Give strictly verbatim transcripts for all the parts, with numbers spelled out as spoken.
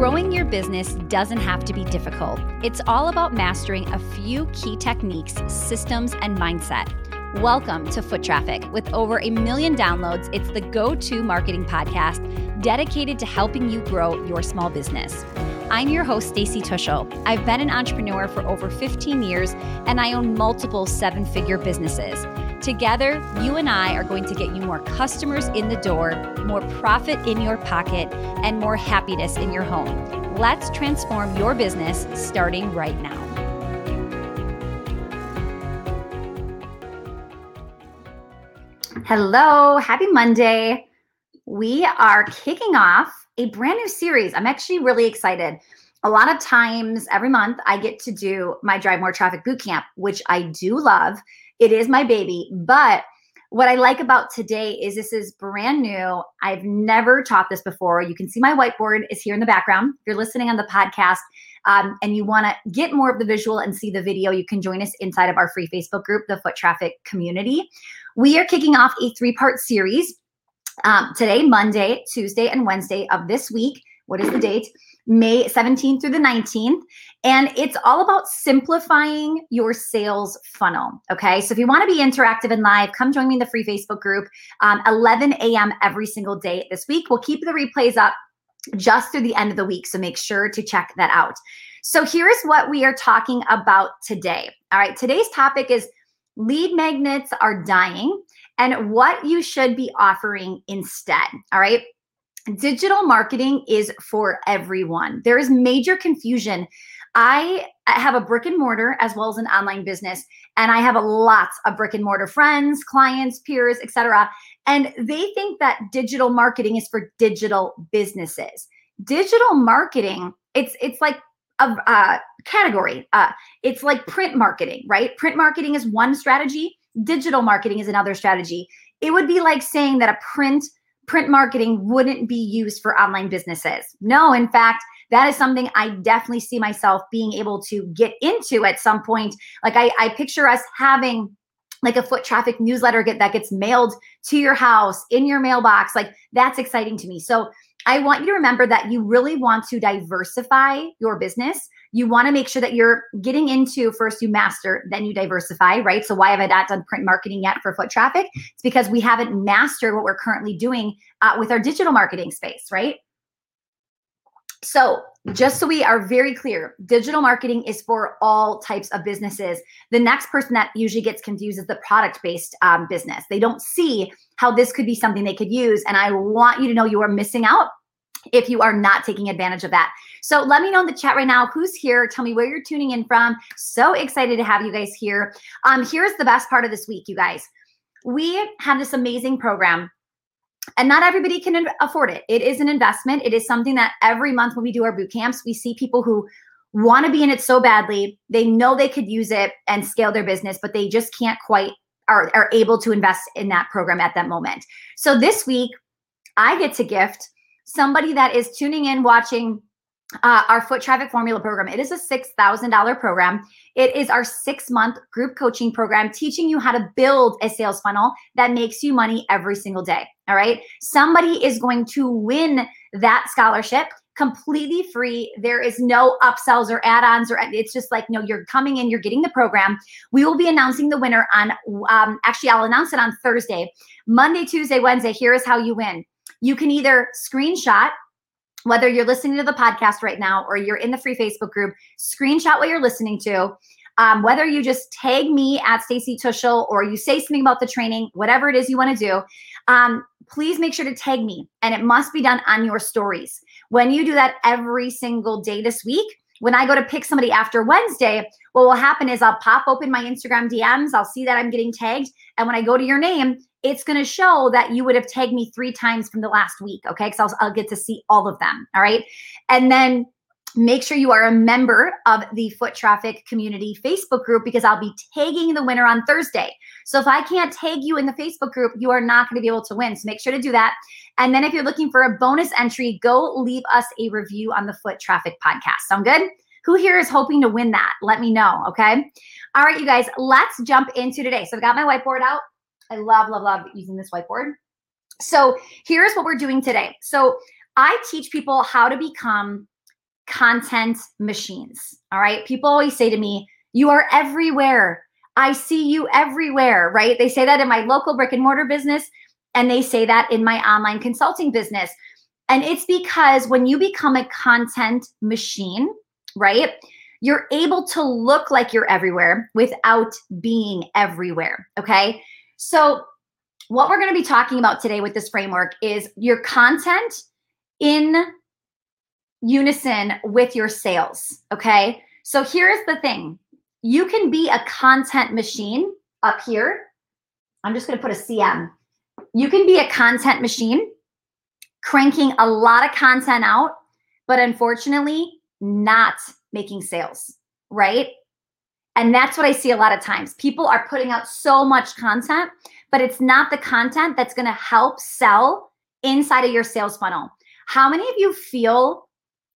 Growing your business doesn't have to be difficult. It's all about mastering a few key techniques, systems, and mindset. Welcome to Foot Traffic. With over a million downloads, it's the go-to marketing podcast dedicated to helping you grow your small business. I'm your host, Stacey Tuschl. I've been an entrepreneur for over fifteen years, and I own multiple seven-figure businesses. Together, you and I are going to get you more customers in the door, more profit in your pocket, and more happiness in your home. Let's transform your business starting right now. Hello, happy Monday. We are kicking off a brand new series. I'm actually really excited. A lot of times every month I get to do my Drive More Traffic Bootcamp, which I do love. It is my baby, but what I like about today is this is brand new. I've never taught this before. You can see my whiteboard is here in the background. If you're listening on the podcast um, and you want to get more of the visual and see the video, you can join us inside of our free Facebook group, the Foot Traffic Community. We are kicking off a three-part series um, today, Monday, Tuesday, and Wednesday of this week. What is the date? May seventeenth through the nineteenth. And it's all about simplifying your sales funnel. Okay. So if you want to be interactive and live, come join me in the free Facebook group, um, eleven a.m. every single day this week. We'll keep the replays up just through the end of the week. So make sure to check that out. So here's what we are talking about today. All right. Today's topic is lead magnets are dying and what you should be offering instead. All right. Digital marketing is for everyone. There is major confusion. I have a brick and mortar as well as an online business, and I have a lots of brick and mortar friends, clients, peers, et cetera. And they think that digital marketing is for digital businesses. Digital marketing, it's it's like a, a category. Uh, it's like print marketing, right? Print marketing is one strategy. Digital marketing is another strategy. It would be like saying that a print print marketing wouldn't be used for online businesses. No, in fact, that is something I definitely see myself being able to get into at some point. Like I, I picture us having like a foot traffic newsletter get, that gets mailed to your house, in your mailbox. Like that's exciting to me. So I want you to remember that you really want to diversify your business. You want to make sure that you're getting into first you master, then you diversify, right? So why have I not done print marketing yet for foot traffic? It's because we haven't mastered what we're currently doing uh, with our digital marketing space, right? So just so we are very clear, digital marketing is for all types of businesses. The next person that usually gets confused is the product-based um, business. They don't see how this could be something they could use. And I want you to know you are missing out if you are not taking advantage of that. So let me know in the chat right now who's here. Tell me where you're tuning in from. So excited to have you guys here. Um, here's the best part of this week, you guys. We have this amazing program. And not everybody can afford it. It is an investment. It is something that every month when we do our boot camps, we see people who want to be in it so badly. They know they could use it and scale their business, but they just can't quite are, are able to invest in that program at that moment. So this week, I get to gift somebody that is tuning in, watching uh, our Foot Traffic Formula program. It is a six thousand dollars program. It is our six-month group coaching program teaching you how to build a sales funnel that makes you money every single day. All right. Somebody is going to win that scholarship completely free. There is no upsells or add-ons, or it's just like, no, you're coming in, you're getting the program. We will be announcing the winner on, um, actually, I'll announce it on Thursday, Monday, Tuesday, Wednesday. Here is how you win. You can either screenshot, whether you're listening to the podcast right now or you're in the free Facebook group, screenshot what you're listening to. Um, whether you just tag me at Stacey Tuschl or you say something about the training, whatever it is you want to do, um, please make sure to tag me. And it must be done on your stories. When you do that every single day this week, when I go to pick somebody after Wednesday, what will happen is I'll pop open my Instagram D Ms. I'll see that I'm getting tagged. And when I go to your name, it's going to show that you would have tagged me three times from the last week. Okay. Because I'll, I'll get to see all of them. All right. And then make sure you are a member of the Foot Traffic Community Facebook group because I'll be tagging the winner on Thursday. So if I can't tag you in the Facebook group, you are not going to be able to win. So make sure to do that. And then if you're looking for a bonus entry, go leave us a review on the Foot Traffic podcast. Sound good? Who here is hoping to win that? Let me know. Okay. All right, you guys, let's jump into today. So I've got my whiteboard out. I love, love, love using this whiteboard. So here's what we're doing today. So I teach people how to become content machines. All right. People always say to me, you are everywhere. I see you everywhere, right? They say that in my local brick and mortar business, and they say that in my online consulting business. And it's because when you become a content machine, right, you're able to look like you're everywhere without being everywhere, okay? So what we're gonna be talking about today with this framework is your content in unison with your sales, okay? So here's the thing. You can be a content machine up here. I'm just gonna put a C M. You can be a content machine cranking a lot of content out, but unfortunately not making sales, right? And that's what I see a lot of times. People are putting out so much content, but it's not the content that's gonna help sell inside of your sales funnel. How many of you feel,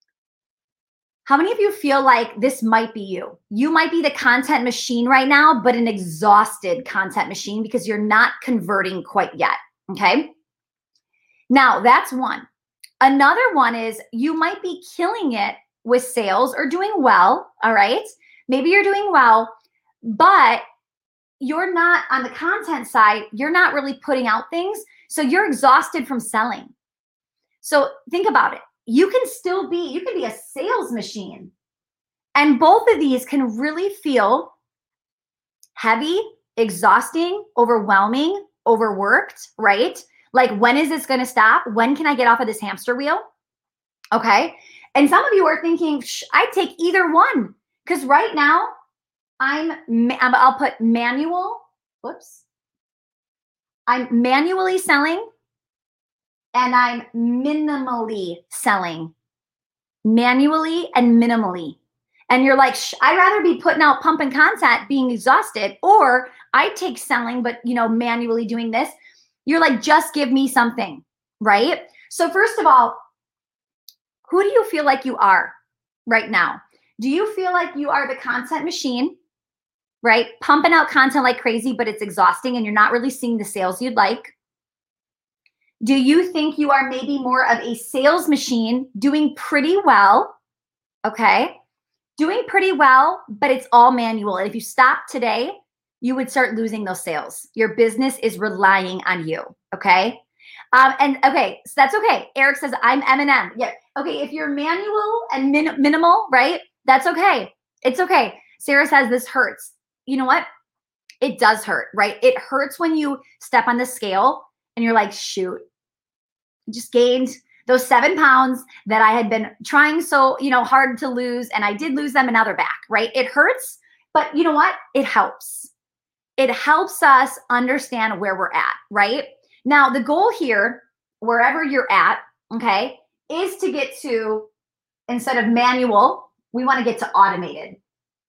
how many of you feel like this might be you? You might be the content machine right now, but an exhausted content machine because you're not converting quite yet, okay? Now, that's one. Another one is you might be killing it with sales or doing well, all right? Maybe you're doing well, but you're not on the content side, you're not really putting out things, so you're exhausted from selling. So think about it. You can still be, you can be a sales machine. And both of these can really feel heavy, exhausting, overwhelming, overworked, right? Like, when is this going to stop? When can I get off of this hamster wheel? Okay. And some of you are thinking, I take either one. Because right now, I'm, I'll put manual, whoops. I'm manually selling and I'm minimally selling. Manually and minimally. And you're like, I'd rather be putting out pumping content, being exhausted, or I take selling, but you know, manually doing this. You're like, just give me something, right? So first of all, who do you feel like you are right now? Do you feel like you are the content machine, right? Pumping out content like crazy, but it's exhausting and you're not really seeing the sales you'd like? Do you think you are maybe more of a sales machine doing pretty well, okay? Doing pretty well, but it's all manual. And if you stop today, you would start losing those sales. Your business is relying on you, okay? Um, and okay, so that's okay. Eric says, I'm M and M. Yeah, okay, if you're manual and min minimal, right? That's okay. It's okay. Sarah says this hurts. You know what? It does hurt, right? It hurts when you step on the scale and you're like, shoot, I just gained those seven pounds that I had been trying so, you know, hard to lose, and I did lose them and now they're back, right? It hurts, but you know what? It helps. It helps us understand where we're at, right? Now, the goal here, wherever you're at, okay, is to get to, instead of manual, we want to get to automated.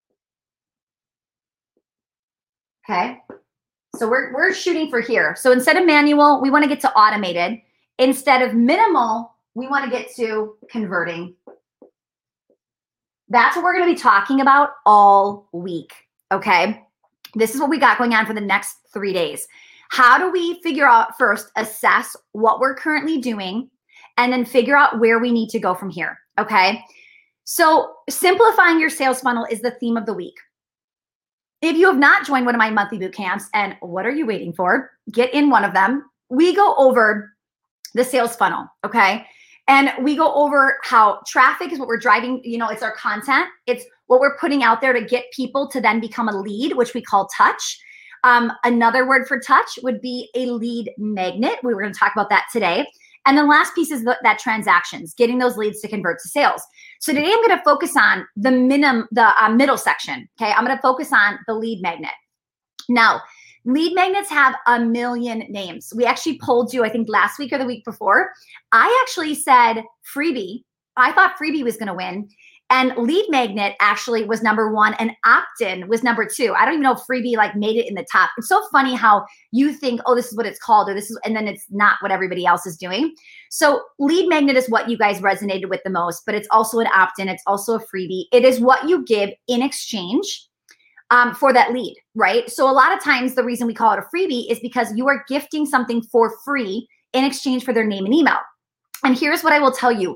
Okay, so we're, we're shooting for here. So instead of manual, we want to get to automated. Instead of minimal, we want to get to converting. That's what we're going to be talking about all week, okay? This is what we got going on for the next three days. How do we figure out first, assess what we're currently doing, and then figure out where we need to go from here, okay? So simplifying your sales funnel is the theme of the week. If you have not joined one of my monthly boot camps, and what are you waiting for? Get in one of them. We go over the sales funnel, okay? And we go over how traffic is what we're driving, you know, it's our content. It's what we're putting out there to get people to then become a lead, which we call touch. Um, another word for touch would be a lead magnet. We were going to talk about that today. And the last piece is the, that transactions, getting those leads to convert to sales. So today I'm going to focus on the minimum, the uh, middle section. Okay, I'm going to focus on the lead magnet. Now, lead magnets have a million names. We actually polled you, I think last week or the week before. I actually said freebie. I thought freebie was going to win. And lead magnet actually was number one and opt-in was number two. I don't even know if freebie like made it in the top. It's so funny how you think, oh, this is what it's called, or this is, and then it's not what everybody else is doing. So lead magnet is what you guys resonated with the most, but it's also an opt-in. It's also a freebie. It is what you give in exchange um, for that lead, right? So a lot of times the reason we call it a freebie is because you are gifting something for free in exchange for their name and email. And here's what I will tell you.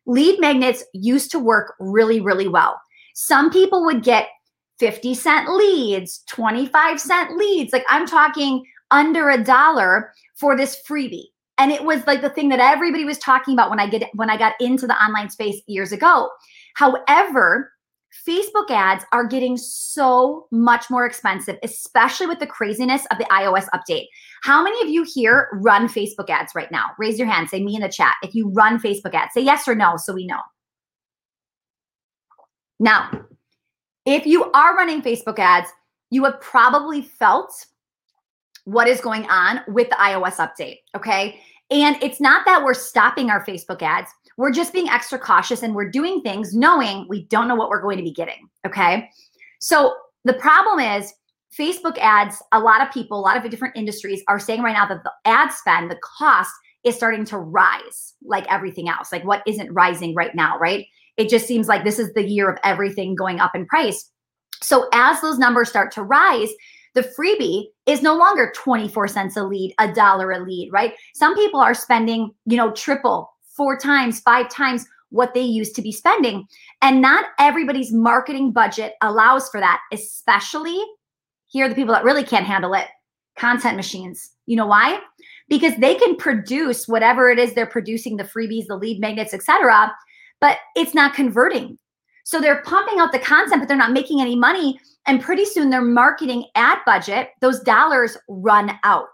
lead magnets used to work really, really well. Some people would get fifty cent leads, twenty-five cent leads. Like I'm talking under a dollar for this freebie. And it was like the thing that everybody was talking about when I get when I got into the online space years ago. However, Facebook ads are getting so much more expensive, especially with the craziness of the iOS update. How many of you here run Facebook ads right now? Raise your hand, say me in the chat. If you run Facebook ads, say yes or no so we know. Now, if you are running Facebook ads, you have probably felt what is going on with the iOS update, okay? And it's not that we're stopping our Facebook ads. We're just being extra cautious and we're doing things knowing we don't know what we're going to be getting, okay? So the problem is Facebook ads, a lot of people, a lot of different industries are saying right now that the ad spend, the cost is starting to rise like everything else. Like what isn't rising right now, right? It just seems like this is the year of everything going up in price. So as those numbers start to rise, the freebie is no longer twenty-four cents a lead, a dollar a lead, right? Some people are spending, you know, triple, four times, five times what they used to be spending. And not everybody's marketing budget allows for that, especially here are the people that really can't handle it, content machines. You know why? Because they can produce whatever it is they're producing, the freebies, the lead magnets, et cetera, but it's not converting. So they're pumping out the content, but they're not making any money. And pretty soon their marketing ad budget, those dollars run out.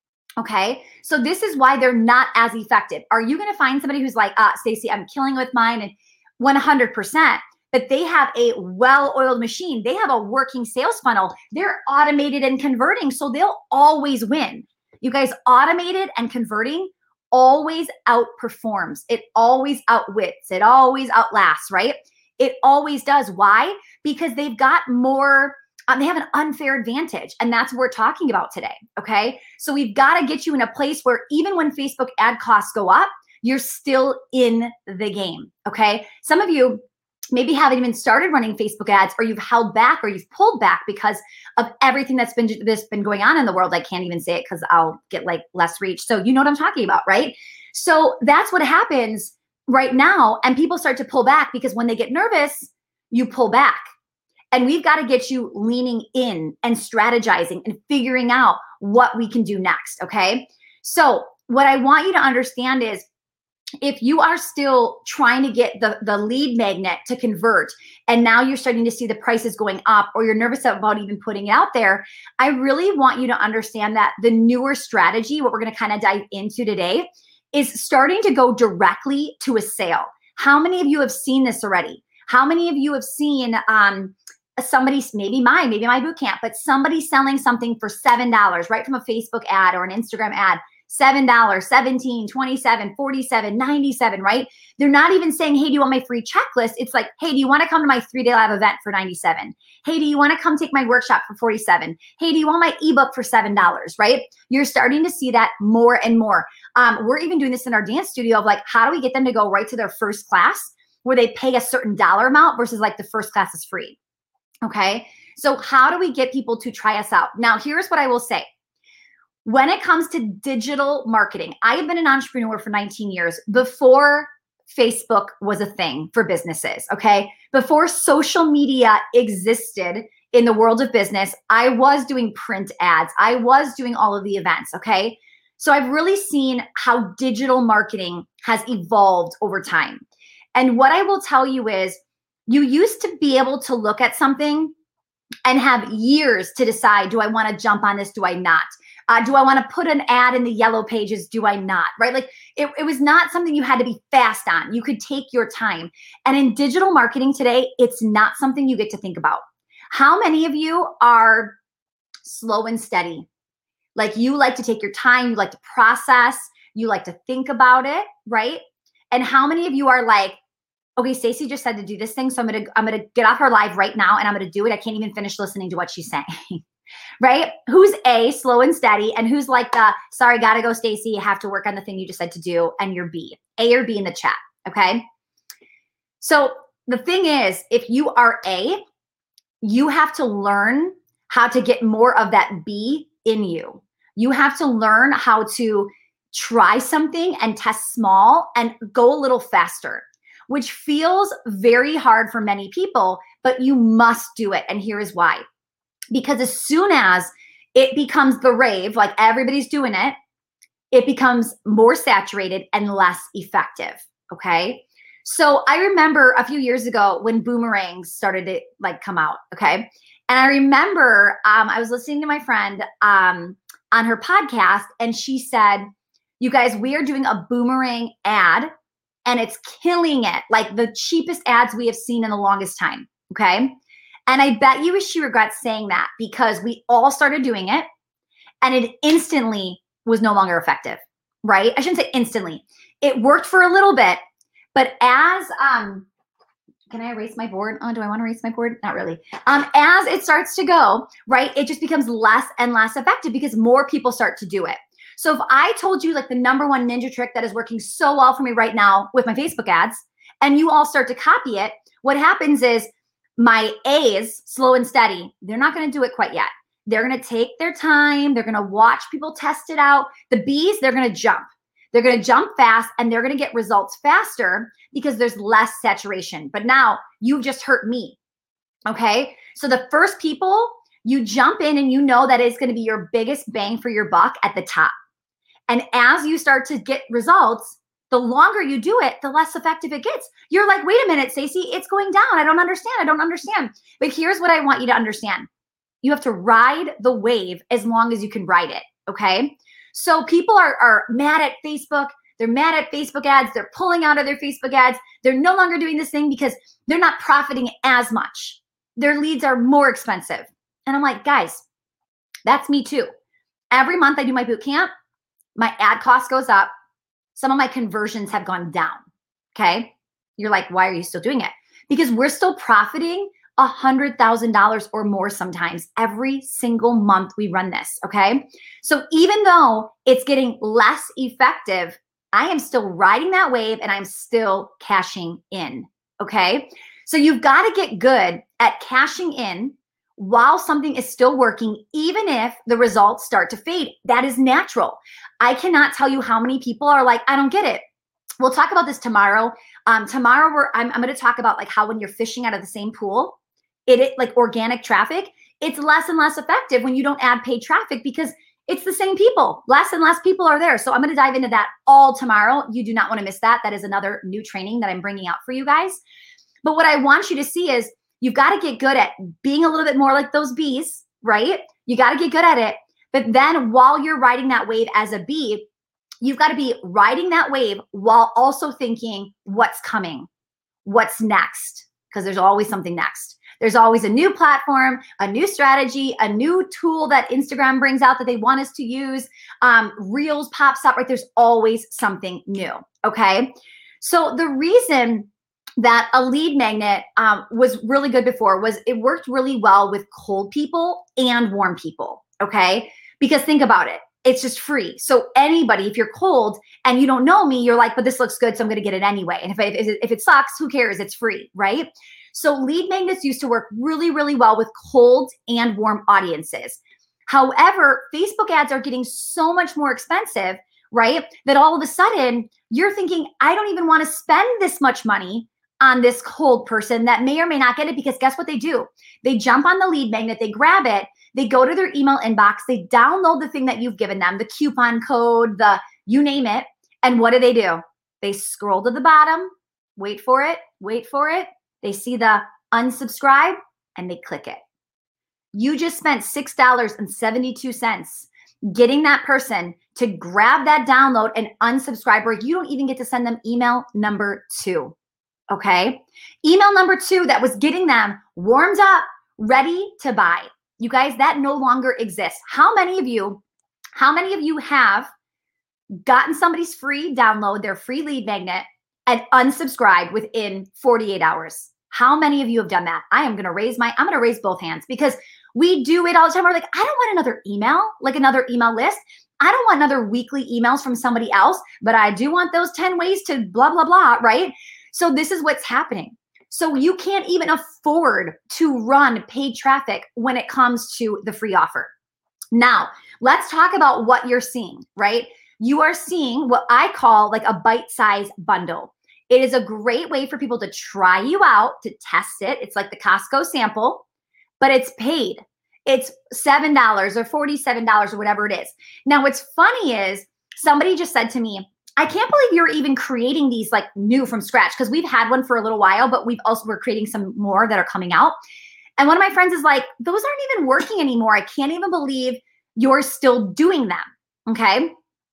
Okay. So this is why they're not as effective. Are you going to find somebody who's like, uh, Stacey, I'm killing with mine and one hundred percent, but they have a well-oiled machine. They have a working sales funnel. They're automated and converting. So they'll always win. You guys, automated and converting always outperforms. It always outwits. It always outlasts, right? It always does. Why? Because they've got more, um, they have an unfair advantage. And that's what we're talking about today. Okay. So we've got to get you in a place where even when Facebook ad costs go up, you're still in the game. Okay. Some of you maybe haven't even started running Facebook ads, or you've held back or you've pulled back because of everything that's been, that's been going on in the world. I can't even say it because I'll get like less reach. So you know what I'm talking about, right? So that's what happens right now. And people start to pull back because when they get nervous, you pull back. And we've got to get you leaning in and strategizing and figuring out what we can do next. Okay. So what I want you to understand is if you are still trying to get the, the lead magnet to convert, and now you're starting to see the prices going up, or you're nervous about even putting it out there, I really want you to understand that the newer strategy, what we're going to kind of dive into today, is starting to go directly to a sale. How many of you have seen this already? How many of you have seen um, somebody, maybe mine, maybe my boot camp, but somebody selling something for seven dollars right from a Facebook ad or an Instagram ad, seven dollars, seventeen dollars, twenty-seven dollars, forty-seven dollars, ninety-seven dollars, right? They're not even saying, hey, do you want my free checklist? It's like, hey, do you want to come to my three-day live event for ninety-seven dollars? Hey, do you want to come take my workshop for forty-seven dollars? Hey, do you want my ebook for seven dollars, right? You're starting to see that more and more. Um, we're even doing this in our dance studio of like, how do we get them to go right to their first class where they pay a certain dollar amount versus like the first class is free, okay? So how do we get people to try us out? Now, here's what I will say. When it comes to digital marketing, I have been an entrepreneur for nineteen years before Facebook was a thing for businesses, okay? Before social media existed in the world of business, I was doing print ads. I was doing all of the events, okay? So I've really seen how digital marketing has evolved over time. And what I will tell you is you used to be able to look at something and have years to decide, do I want to jump on this? Do I not? Uh, do I want to put an ad in the yellow pages? Do I not? Right? Like it, it was not something you had to be fast on. You could take your time. And in digital marketing today, it's not something you get to think about. How many of you are slow and steady? Like you like to take your time, you like to process, you like to think about it, right? And how many of you are like, okay, Stacey just said to do this thing, so I'm gonna I'm gonna get off her live right now and I'm gonna do it. I can't even finish listening to what she's saying. Right? Who's A, slow and steady, and who's like the, sorry, gotta go, Stacey, you have to work on the thing you just said to do, and you're B. A or B in the chat, okay? So the thing is, if you are A, you have to learn how to get more of that B in you. You have to learn how to try something and test small and go a little faster. which feels very hard for many people, but you must do it. And here is why. Because as soon as it becomes the rave, like everybody's doing it, it becomes more saturated and less effective, okay? So I remember a few years ago when boomerangs started to like come out, okay? And I remember um, I was listening to my friend um, on her podcast, and she said, you guys, we are doing a boomerang ad, and it's killing it. Like the cheapest ads we have seen in the longest time, okay? And I bet you she regrets saying that because we all started doing it, and it instantly was no longer effective, right? I shouldn't say instantly. It worked for a little bit, but as, um, can I erase my board? Oh, do I want to erase my board? Not really. Um, as it starts to go, right, it just becomes less and less effective because more people start to do it. So if I told you like the number one ninja trick that is working so well for me right now with my Facebook ads, and you all start to copy it, what happens is my A's, slow and steady, they're not going to do it quite yet. They're going to take their time. They're going to watch people test it out. The B's, they're going to jump. They're going to jump fast, and they're going to get results faster because there's less saturation. But now you've just hurt me, okay? So the first people, you jump in and you know that it's going to be your biggest bang for your buck at the top. And as you start to get results, the longer you do it, the less effective it gets. You're like, wait a minute, Stacey, it's going down. I don't understand. I don't understand. But here's what I want you to understand. You have to ride the wave as long as you can ride it, okay? So people are, are mad at Facebook. They're mad at Facebook ads. They're pulling out of their Facebook ads. They're no longer doing this thing because they're not profiting as much. Their leads are more expensive. And I'm like, guys, that's me too. Every month I do my boot camp, my ad cost goes up. Some of my conversions have gone down, okay? You're like, why are you still doing it? Because we're still profiting one hundred thousand dollars or more sometimes every single month we run this, okay? So even though it's getting less effective, I am still riding that wave and I'm still cashing in, okay? So you've got to get good at cashing in while something is still working, even if the results start to fade. That is natural. I cannot tell you how many people are like, I don't get it. We'll talk about this tomorrow. Um, tomorrow, we're, I'm, I'm going to talk about like how when you're fishing out of the same pool, it, it like organic traffic, it's less and less effective when you don't add paid traffic because it's the same people. Less and less people are there. So I'm going to dive into that all tomorrow. You do not want to miss that. That is another new training that I'm bringing out for you guys. But what I want you to see is you've got to get good at being a little bit more like those bees, right? You got to get good at it. But then while you're riding that wave as a bee, you've got to be riding that wave while also thinking what's coming, what's next, because there's always something next. There's always a new platform, a new strategy, a new tool that Instagram brings out that they want us to use. Um, Reels pops up, right? There's always something new, okay? So the reason that a lead magnet um, was really good before was it worked really well with cold people and warm people, okay? Because think about it. It's just free. So anybody, if you're cold and you don't know me, you're like, but this looks good, so I'm going to get it anyway. And if, I, if, it, if it sucks, who cares? It's free, right? So lead magnets used to work really, really well with cold and warm audiences. However, Facebook ads are getting so much more expensive, right? That all of a sudden you're thinking, I don't even want to spend this much money on this cold person that may or may not get it, because guess what they do? They jump on the lead magnet, they grab it, they go to their email inbox, they download the thing that you've given them, the coupon code, the you name it. And what do they do? They scroll to the bottom, wait for it, wait for it. They see the unsubscribe and they click it. You just spent six dollars and seventy-two cents getting that person to grab that download and unsubscribe, where you don't even get to send them email number two. Okay. Email number two that was getting them warmed up, ready to buy. You guys, that no longer exists. How many of you, how many of you have gotten somebody's free download, their free lead magnet, and unsubscribed within forty-eight hours? How many of you have done that? I am going to raise my, I'm going to raise both hands, because we do it all the time. We're like, I don't want another email, like another email list. I don't want another weekly emails from somebody else, but I do want those ten ways to blah, blah, blah, right? So this is what's happening. So you can't even afford to run paid traffic when it comes to the free offer. Now, let's talk about what you're seeing, right? You are seeing what I call like a bite-size bundle. It is a great way for people to try you out, to test it. It's like the Costco sample, but it's paid. It's seven dollars or forty-seven dollars or whatever it is. Now, what's funny is somebody just said to me, I can't believe you're even creating these like new from scratch, because we've had one for a little while, but we've also, we're creating some more that are coming out. And one of my friends is like, those aren't even working anymore. I can't even believe you're still doing them. Okay.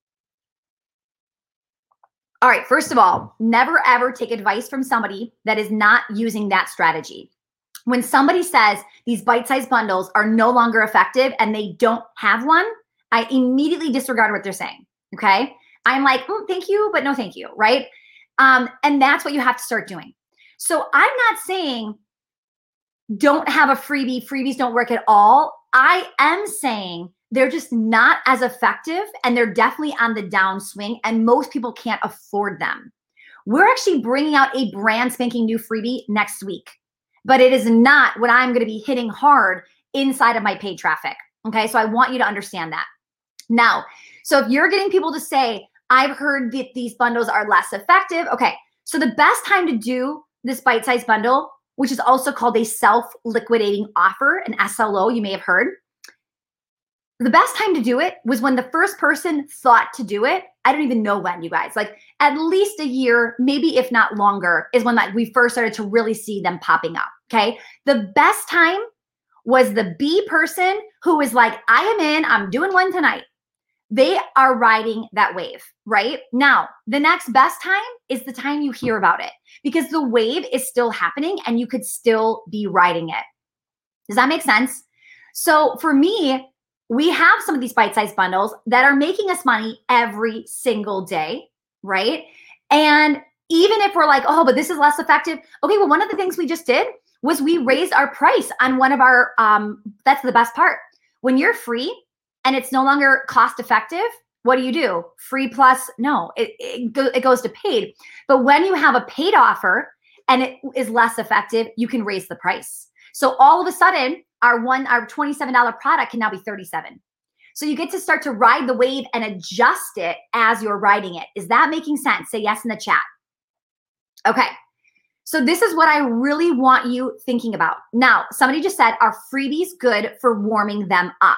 All right. First of all, never ever take advice from somebody that is not using that strategy. When somebody says these bite-sized bundles are no longer effective and they don't have one, I immediately disregard what they're saying. Okay. I'm like, mm, thank you, but no thank you. Right. Um, and that's what you have to start doing. So I'm not saying don't have a freebie. Freebies don't work at all. I am saying they're just not as effective, and they're definitely on the downswing, and most people can't afford them. We're actually bringing out a brand spanking new freebie next week, but it is not what I'm going to be hitting hard inside of my paid traffic. Okay. So I want you to understand that. Now, so if you're getting people to say, I've heard that these bundles are less effective. Okay. So the best time to do this bite-sized bundle, which is also called a self-liquidating offer, an S L O, you may have heard. The best time to do it was when the first person thought to do it. I don't even know when, you guys, like at least a year, maybe if not longer, is when like we first started to really see them popping up. Okay. The best time was the B person who was like, I am in, I'm doing one tonight. They are riding that wave, right? Now, the next best time is the time you hear about it, because the wave is still happening and you could still be riding it. Does that make sense? So for me, we have some of these bite-sized bundles that are making us money every single day, right? And even if we're like, oh, but this is less effective. Okay, well, one of the things we just did was we raised our price on one of our, um, that's the best part. When you're free and it's no longer cost effective, what do you do? Free plus, no, it, it, go, it goes to paid. But when you have a paid offer and it is less effective, you can raise the price. So all of a sudden, our one, our twenty-seven dollar product can now be thirty-seven dollars. So you get to start to ride the wave and adjust it as you're riding it. Is that making sense? Say yes in the chat. Okay. So this is what I really want you thinking about. Now, somebody just said, are freebies good for warming them up?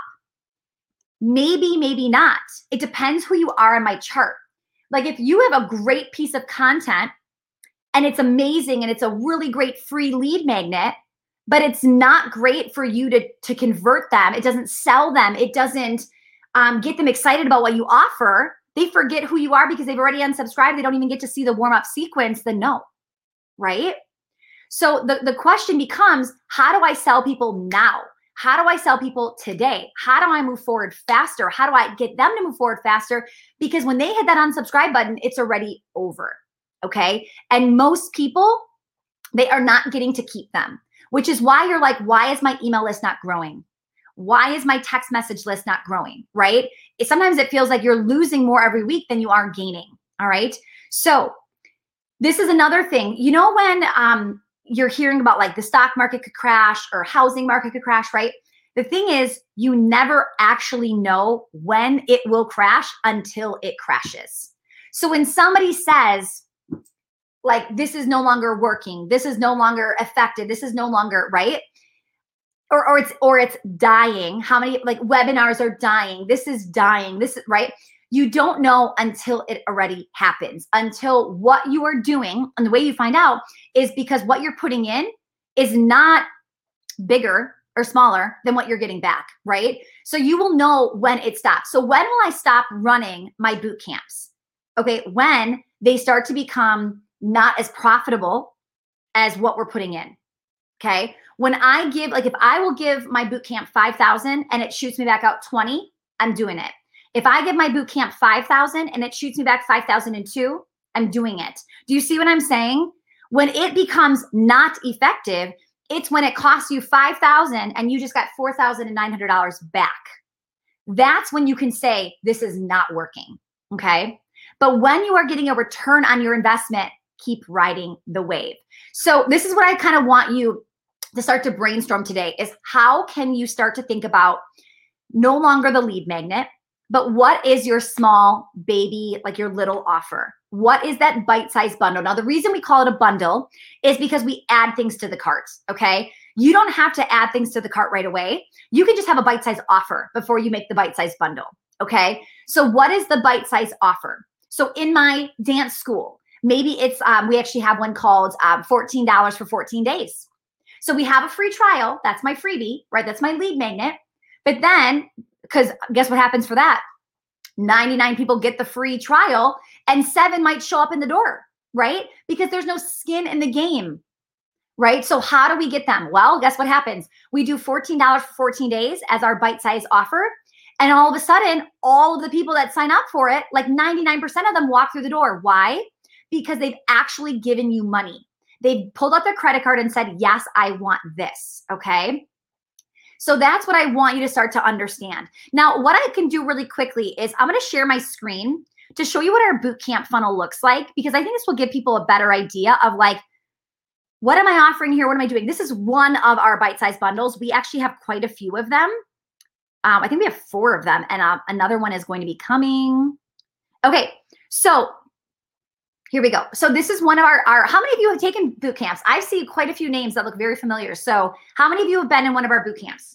Maybe, maybe not. It depends who you are in my chart. Like if you have a great piece of content and it's amazing and it's a really great free lead magnet, but it's not great for you to, to convert them. It doesn't sell them. It doesn't um, get them excited about what you offer. They forget who you are because they've already unsubscribed. They don't even get to see the warm-up sequence. Then no, right? So the, the question becomes, how do I sell people now? How do I sell people today? How do I move forward faster? How do I get them to move forward faster? Because when they hit that unsubscribe button, it's already over, okay? And most people, they are not getting to keep them, which is why you're like, why is my email list not growing? Why is my text message list not growing, right? It, sometimes it feels like you're losing more every week than you are gaining, all right? So this is another thing. You know when um, you're hearing about like the stock market could crash or housing market could crash, right? The thing is, you never actually know when it will crash until it crashes. So when somebody says, like, this is no longer working, this is no longer effective, this is no longer, right? Or, or it's or it's dying. How many like webinars are dying? This is dying. This is right. You don't know until it already happens, until what you are doing. And the way you find out is because what you're putting in is not bigger or smaller than what you're getting back, right? So you will know when it stops. So when will I stop running my boot camps? Okay, when they start to become not as profitable as what we're putting in, okay? When I give, like if I will give my boot camp five thousand and it shoots me back out twenty, I'm doing it. If I give my boot camp five thousand and it shoots me back five thousand two, I'm doing it. Do you see what I'm saying? When it becomes not effective, it's when it costs you five thousand and you just got four thousand nine hundred dollars back. That's when you can say, this is not working, okay? But when you are getting a return on your investment, keep riding the wave. So this is what I kind of want you to start to brainstorm today is how can you start to think about no longer the lead magnet, but what is your small baby, like your little offer? what is that bite-sized bundle? Now, the reason we call it a bundle is because we add things to the cart, okay? You don't have to add things to the cart right away. You can just have a bite-sized offer before you make the bite-sized bundle, okay? So what is the bite-sized offer? So in my dance school, maybe it's, um, we actually have one called um, fourteen dollars for fourteen days. So we have a free trial. That's my freebie, right? That's my lead magnet. But then, because guess what happens for that? ninety-nine people get the free trial and seven might show up in the door, right? Because there's no skin in the game, right? So how do we get them? Well, guess what happens? We do fourteen dollars for fourteen days as our bite-sized offer. And all of a sudden, all of the people that sign up for it, like ninety-nine percent of them walk through the door. Why? Because they've actually given you money. They've pulled out their credit card and said, yes, I want this, okay? So that's what I want you to start to understand. Now, what I can do really quickly is I'm going to share my screen to show you what our bootcamp funnel looks like, because I think this will give people a better idea of like, what am I offering here? What am I doing? This is one of our bite-sized bundles. We actually have quite a few of them. Um, I think we have four of them, and uh, another one is going to be coming. Okay, so here we go. So this is one of our, our, how many of you have taken boot camps? I see quite a few names that look very familiar. So how many of you have been in one of our boot camps?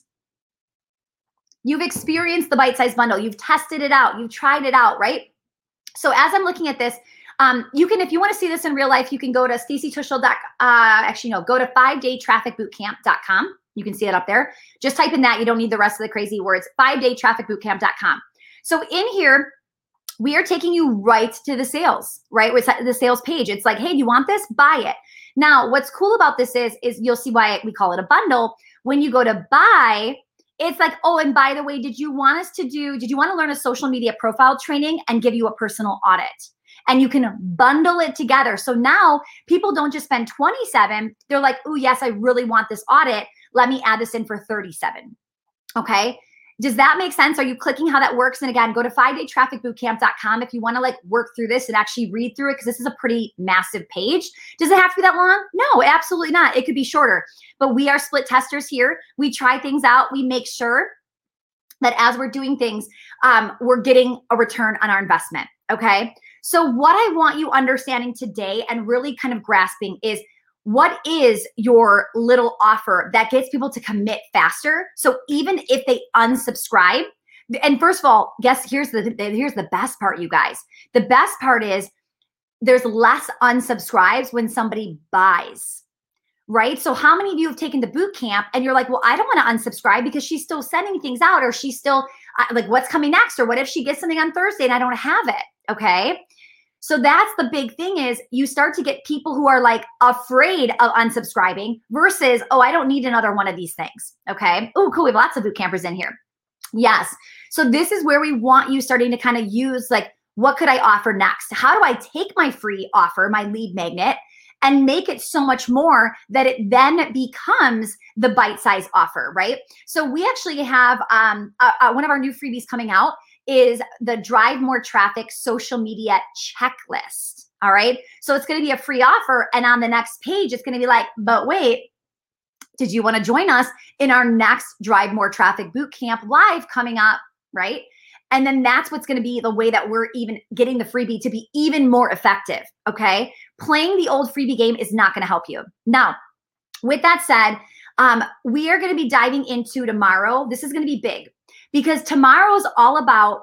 You've experienced the bite-sized bundle. You've tested it out. You've tried it out, right? So as I'm looking at this, um, you can, if you want to see this in real life, you can go to Stacy Tuschl. Uh, actually, no, go to five day traffic bootcamp dot com. You can see it up there. Just type in that. You don't need the rest of the crazy words. five day traffic bootcamp dot com. So in here, we are taking you right to the sales, right? With the sales page. It's like, hey, do you want this? Buy it. Now, what's cool about this is, is you'll see why we call it a bundle. When you go to buy, it's like, oh, and by the way, did you want us to do, did you want to learn a social media profile training and give you a personal audit? And you can bundle it together. So now people don't just spend twenty-seven. They're like, oh, yes, I really want this audit. Let me add this in for thirty-seven. Okay. Does that make sense? Are you clicking how that works? And again, go to five day traffic bootcamp dot com if you want to like work through this and actually read through it, because this is a pretty massive page. Does it have to be that long? No, absolutely not. It could be shorter. But we are split testers here. We try things out. We make sure that as we're doing things, um, we're getting a return on our investment. Okay. So what I want you understanding today and really kind of grasping is, what is your little offer that gets people to commit faster? So even if they unsubscribe, and first of all, guess here's the here's the best part, you guys. The best part is there's less unsubscribes when somebody buys, right? So how many of you have taken the boot camp and you're like, well, I don't want to unsubscribe because she's still sending things out, or she's still uh, like, what's coming next? Or what if she gets something on Thursday and I don't have it? Okay. So that's the big thing, is you start to get people who are like afraid of unsubscribing versus, oh, I don't need another one of these things. Okay. Oh, cool. We have lots of boot campers in here. Yes. So this is where we want you starting to kind of use like, what could I offer next? How do I take my free offer, my lead magnet, and make it so much more that it then becomes the bite-sized offer, right? So we actually have um, uh, uh, one of our new freebies coming out is the Drive More Traffic Social Media Checklist. All right. So it's going to be a free offer. And on the next page, it's going to be like, but wait, did you want to join us in our next Drive More Traffic Bootcamp live coming up? Right. And then that's what's going to be the way that we're even getting the freebie to be even more effective. Okay. Playing the old freebie game is not going to help you. Now, with that said, um, we are going to be diving into tomorrow. This is going to be big, because tomorrow is all about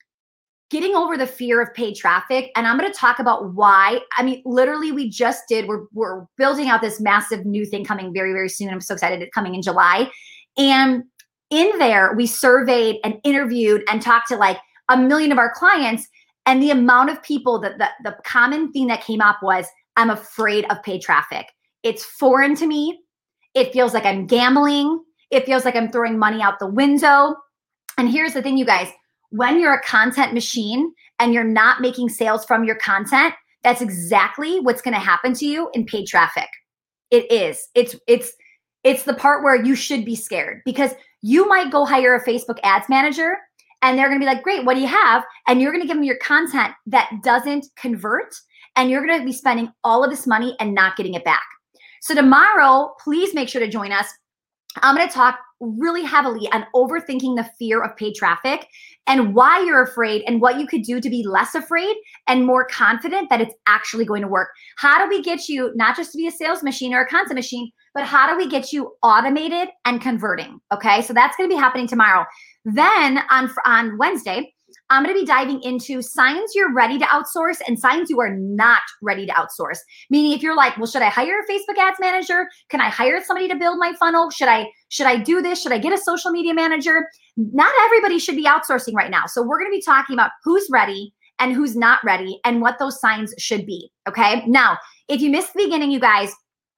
getting over the fear of paid traffic. And I'm going to talk about why. I mean, literally, we just did, we're, we're building out this massive new thing coming very, very soon. I'm so excited. It's coming in July. And in there, we surveyed and interviewed and talked to like a million of our clients. And the amount of people that the, the common thing that came up was, I'm afraid of paid traffic. It's foreign to me. It feels like I'm gambling. It feels like I'm throwing money out the window. And here's the thing, you guys, when you're a content machine and you're not making sales from your content, that's exactly what's going to happen to you in paid traffic. It is. It's, it's, it's the part where you should be scared, because you might go hire a Facebook ads manager and they're going to be like, great, what do you have? And you're going to give them your content that doesn't convert, and you're going to be spending all of this money and not getting it back. So tomorrow, please make sure to join us. I'm going to talk really heavily on overthinking the fear of paid traffic and why you're afraid and what you could do to be less afraid and more confident that it's actually going to work. How do we get you not just to be a sales machine or a content machine, but how do we get you automated and converting? Okay, so that's going to be happening tomorrow. Then on, on Wednesday, I'm going to be diving into signs you're ready to outsource and signs you are not ready to outsource. Meaning if you're like, well, should I hire a Facebook ads manager? Can I hire somebody to build my funnel? Should I, should I do this? Should I get a social media manager? Not everybody should be outsourcing right now. So we're going to be talking about who's ready and who's not ready and what those signs should be. Okay. Now, if you missed the beginning, you guys,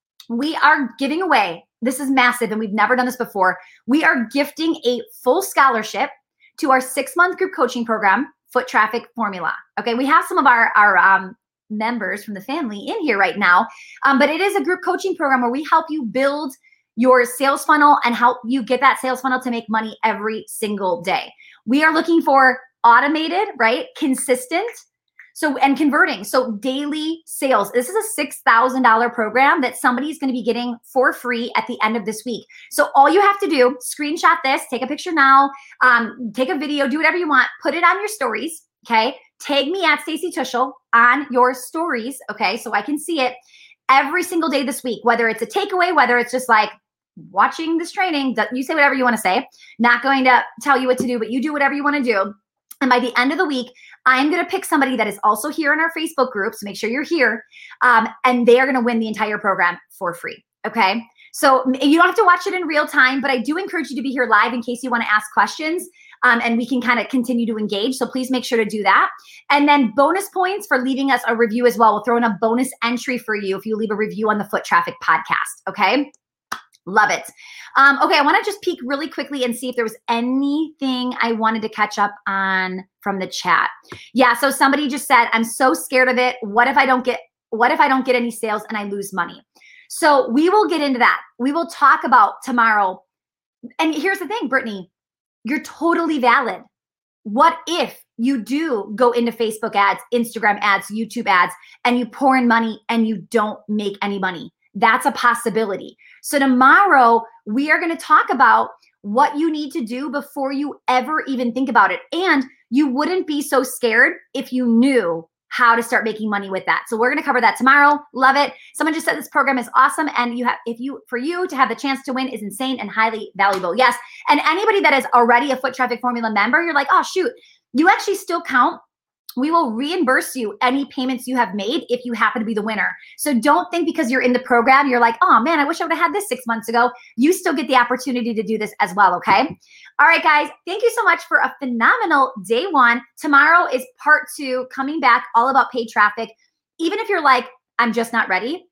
we are giving away, this is massive and we've never done this before. We are gifting a full scholarship to our six-month group coaching program, Foot Traffic Formula. Okay, we have some of our, our um, members from the family in here right now, um, but it is a group coaching program where we help you build your sales funnel and help you get that sales funnel to make money every single day. We are looking for automated, right, consistent, so and converting, so daily sales. This is a six thousand dollars program that somebody's going to be getting for free at the end of this week. So all you have to do, screenshot this, take a picture now, um, take a video, do whatever you want, put it on your stories, okay? Tag me at Stacy Tuschl on your stories, okay, so I can see it every single day this week, whether it's a takeaway, whether it's just like watching this training, you say whatever you want to say, not going to tell you what to do, but you do whatever you want to do. And by the end of the week, I'm going to pick somebody that is also here in our Facebook group. So make sure you're here. Um, and they are going to win the entire program for free. Okay. So you don't have to watch it in real time, but I do encourage you to be here live in case you want to ask questions. Um, and we can kind of continue to engage. So please make sure to do that. And then bonus points for leaving us a review as well. We'll throw in a bonus entry for you if you leave a review on the Foot Traffic podcast. Okay. Love it. Um, okay, I want to just peek really quickly and see if there was anything I wanted to catch up on from the chat. Yeah, so somebody just said, I'm so scared of it. What if I don't get, what if I don't get any sales and I lose money? So we will get into that. We will talk about tomorrow. And here's the thing, Brittany, you're totally valid. What if you do go into Facebook ads, Instagram ads, YouTube ads, and you pour in money and you don't make any money? That's a possibility. So tomorrow we are going to talk about what you need to do before you ever even think about it. And you wouldn't be so scared if you knew how to start making money with that. So we're going to cover that tomorrow. Love it. Someone just said this program is awesome. And you have, if you, for you to have the chance to win is insane and highly valuable. Yes. And anybody that is already a Foot Traffic Formula member, you're like, oh shoot, you actually still count. We will reimburse you any payments you have made if you happen to be the winner. So don't think because you're in the program, you're like, oh man, I wish I would have had this six months ago. You still get the opportunity to do this as well, okay? All right, guys, thank you so much for a phenomenal day one. Tomorrow is part two, coming back, all about paid traffic. Even if you're like, I'm just not ready,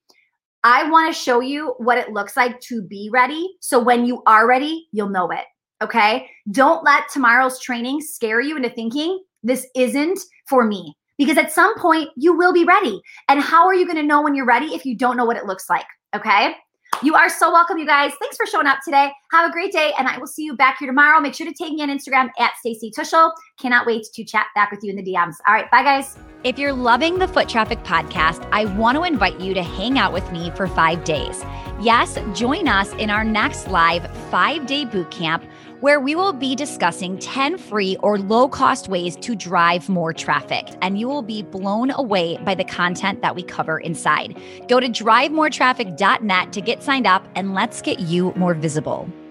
I wanna show you what it looks like to be ready. So when you are ready, you'll know it, okay? Don't let tomorrow's training scare you into thinking, this isn't for me, because at some point you will be ready. And how are you going to know when you're ready if you don't know what it looks like? Okay. You are so welcome, you guys. Thanks for showing up today. Have a great day. And I will see you back here tomorrow. Make sure to tag me on Instagram at Stacy Tuschl. Cannot wait to chat back with you in the D Ms. All right. Bye guys. If you're loving the Foot Traffic podcast, I want to invite you to hang out with me for five days. Yes, join us in our next live five-day boot camp where we will be discussing ten free or low-cost ways to drive more traffic. And you will be blown away by the content that we cover inside. Go to drive more traffic dot net to get signed up and let's get you more visible.